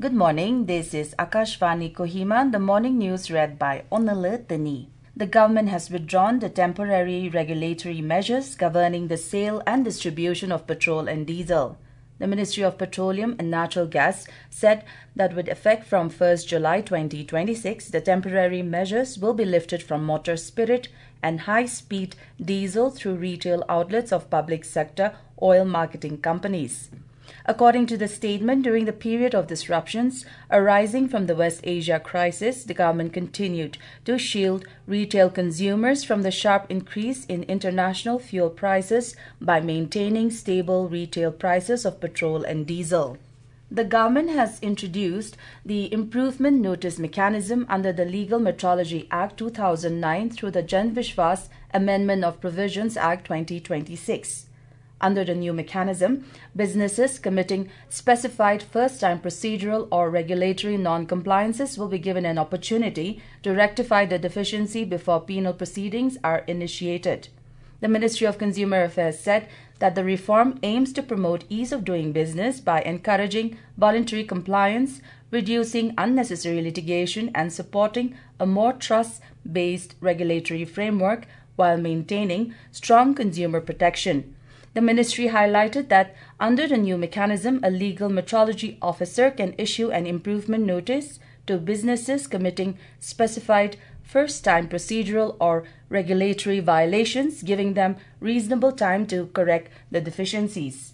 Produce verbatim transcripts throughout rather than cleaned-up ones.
Good morning, this is Akashvani Kohima, the morning news read by Onala Tani. The government has withdrawn the temporary regulatory measures governing the sale and distribution of petrol and diesel. The Ministry of Petroleum and Natural Gas said that with effect from first July twenty twenty-six, the temporary measures will be lifted from motor spirit and high-speed diesel through retail outlets of public sector oil marketing companies. According to the statement, during the period of disruptions arising from the West Asia crisis, the government continued to shield retail consumers from the sharp increase in international fuel prices by maintaining stable retail prices of petrol and diesel. The government has introduced the Improvement Notice Mechanism under the Legal Metrology Act two thousand nine through the Jan Vishwas Amendment of Provisions Act twenty twenty-six. Under the new mechanism, businesses committing specified first-time procedural or regulatory non-compliances will be given an opportunity to rectify the deficiency before penal proceedings are initiated. The Ministry of Consumer Affairs said that the reform aims to promote ease of doing business by encouraging voluntary compliance, reducing unnecessary litigation, and supporting a more trust-based regulatory framework while maintaining strong consumer protection. The ministry highlighted that under the new mechanism, a legal metrology officer can issue an improvement notice to businesses committing specified first-time procedural or regulatory violations, giving them reasonable time to correct the deficiencies.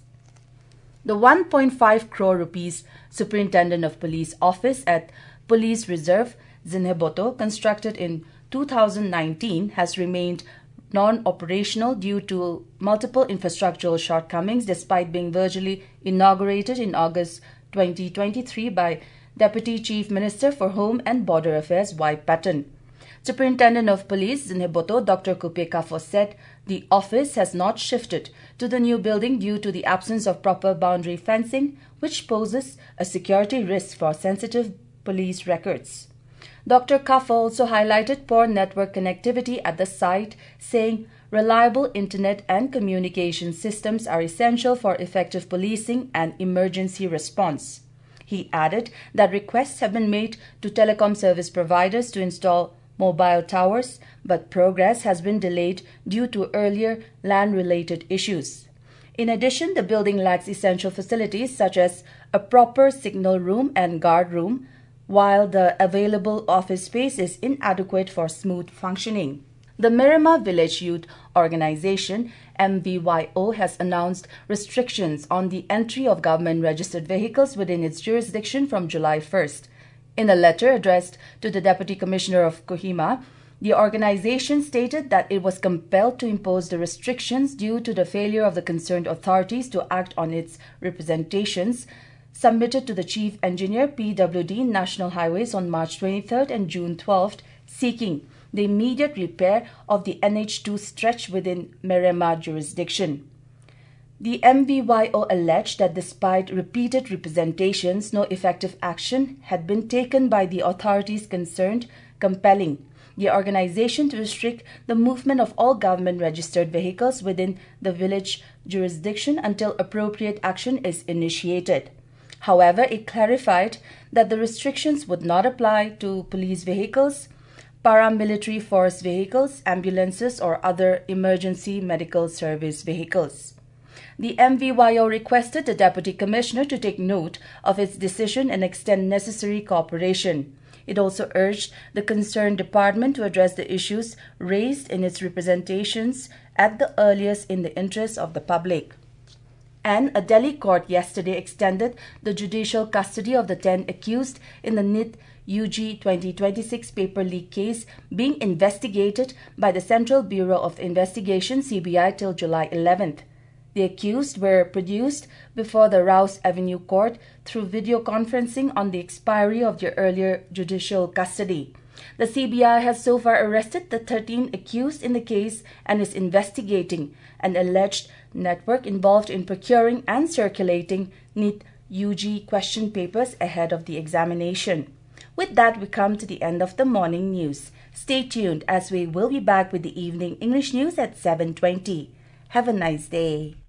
The one point five crore rupees Superintendent of Police office at Police Reserve, Zinheboto, constructed in two thousand nineteen, has remained non-operational due to multiple infrastructural shortcomings despite being virtually inaugurated in August twenty twenty-three by Deputy Chief Minister for Home and Border Affairs Y. Patton. Superintendent of Police Zinheboto Doctor Kupe Kafo said the office has not shifted to the new building due to the absence of proper boundary fencing, which poses a security risk for sensitive police records. Doctor Kafo also highlighted poor network connectivity at the site, saying reliable internet and communication systems are essential for effective policing and emergency response. He added that requests have been made to telecom service providers to install mobile towers, but progress has been delayed due to earlier land-related issues. In addition, the building lacks essential facilities such as a proper signal room and guard room, while the available office space is inadequate for smooth functioning. The Mirema Village Youth Organization, M V Y O, has announced restrictions on the entry of government-registered vehicles within its jurisdiction from July first. In a letter addressed to the Deputy Commissioner of Kohima, the organization stated that it was compelled to impose the restrictions due to the failure of the concerned authorities to act on its representations submitted to the Chief Engineer P W D National Highways on March twenty-third and June twelfth, seeking the immediate repair of the N H two stretch within Mirema jurisdiction. The M V Y O alleged that despite repeated representations, no effective action had been taken by the authorities concerned, compelling the organization to restrict the movement of all government-registered vehicles within the village jurisdiction until appropriate action is initiated. However, it clarified that the restrictions would not apply to police vehicles, paramilitary force vehicles, ambulances, or other emergency medical service vehicles. The M V Y O requested the Deputy Commissioner to take note of its decision and extend necessary cooperation. It also urged the concerned department to address the issues raised in its representations at the earliest in the interest of the public. And a Delhi court yesterday extended the judicial custody of the ten accused in the N I T U G twenty twenty-six paper leak case being investigated by the Central Bureau of Investigation C B I till July eleventh. The accused were produced before the Rouse Avenue Court through video conferencing on the expiry of their earlier judicial custody. The C B I has so far arrested the thirteen accused in the case and is investigating an alleged network involved in procuring and circulating N I T U G question papers ahead of the examination. With that, we come to the end of the morning news. Stay tuned as we will be back with the evening English news at seven twenty. Have a nice day.